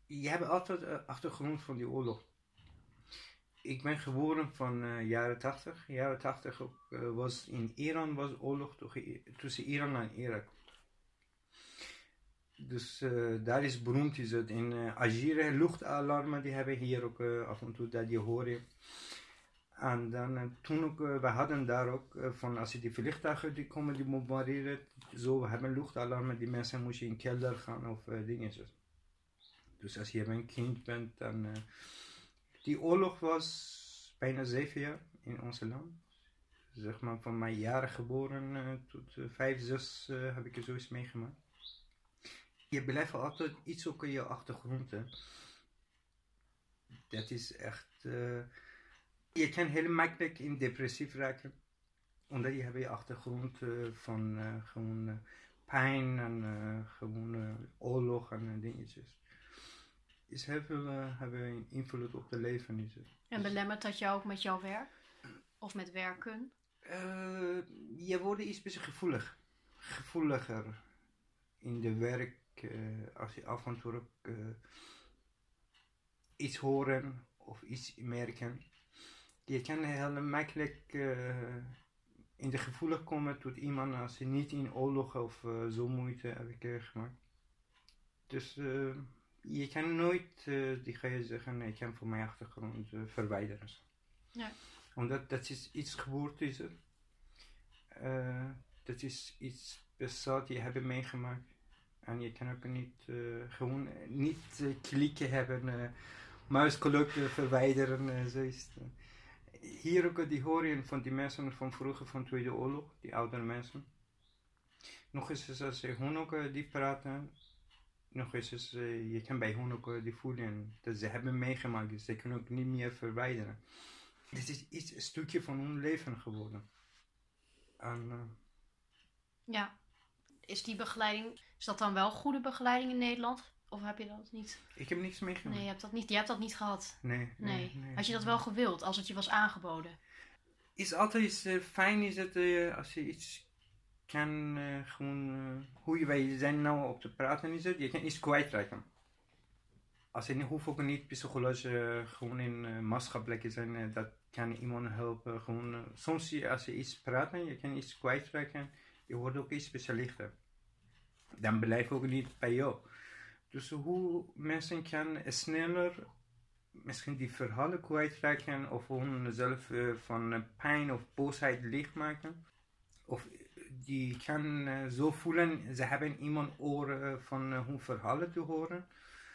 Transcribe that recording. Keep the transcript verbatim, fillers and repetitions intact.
Je hebt altijd uh, achtergrond van die oorlog. Ik ben geboren van uh, jaren tachtig. Jaren tachtig uh, was in Iran was oorlog tussen Iran en Irak. Dus uh, daar is beroemd is het in uh, Algiers luchtalarmen, die hebben hier ook uh, af en toe dat je hoor je. En dan uh, toen ook, uh, we hadden daar ook uh, van als je die vliegtuigen die komen die bombarderen, zo we hebben luchtalarmen, die mensen moesten in kelder gaan of uh, dingetjes. Dus als je een kind bent, dan uh, die oorlog was bijna zeven jaar in ons land. Zeg maar van mijn jaren geboren uh, tot uh, vijf, zes uh, heb ik er zoiets meegemaakt. Je blijft altijd iets ook in je achtergrond. Hè. Dat is echt... Uh, je kan heel makkelijk in depressief raken. Omdat je hebt je achtergrond uh, van uh, gewoon uh, pijn en uh, gewoon uh, oorlog en uh, dingetjes. Is heel veel uh, hebben invloed op het leven. Is het. En belemmert dat jou ook met jouw werk? Of met werken? Uh, je wordt iets beetje gevoelig. Gevoeliger in de werk. Uh, als je af en toe ook, uh, iets horen of iets merken. Je kan heel makkelijk uh, in de gevoelig komen tot iemand als je niet in oorlog of uh, zo moeite heb ik uh, gemaakt. Dus uh, je kan nooit, uh, die ga je zeggen, ik kan voor mijn achtergrond uh, verwijderen. Ja. Omdat dat is iets gebeurd is het. Uh, dat is iets bestaat, je hebt meegemaakt. En je kan ook niet uh, gewoon niet uh, klikken hebben, uh, muisgeluk uh, verwijderen, uh, zo is het. Hier ook die hoor je van die mensen van vroeger van de Tweede Oorlog, die oudere mensen. Nog eens als je hun ook uh, die praten, nog eens uh, je kan bij hun ook uh, die voelen dat ze hebben meegemaakt, dus ze kunnen ook niet meer verwijderen. Dit is iets, een stukje van hun leven geworden. En, uh, ja. Is die begeleiding, is dat dan wel goede begeleiding in Nederland? Of heb je dat niet? Ik heb niks meegemaakt. Nee, je hebt dat niet, je hebt dat niet gehad? Nee. nee, nee. nee Had je dat wel gewild, als het je was aangeboden? Is altijd uh, fijn is het uh, als je iets kan, uh, gewoon, uh, hoe je, wij zijn nou op te praten is het, je kan iets kwijtraken. Als je hoeft ook niet psychologisch uh, gewoon in uh, maatschappelijk zijn, uh, dat kan iemand helpen. Gewoon, uh, soms als je iets praat, je kan iets kwijtraken. Je wordt ook iets specialister. Dan blijft ook niet bij jou. Dus hoe mensen kan sneller misschien die verhalen kwijtraken of hun zelf uh, van pijn of boosheid lichtmaken. Of die kan uh, zo voelen, ze hebben iemand oren van uh, hun verhalen te horen.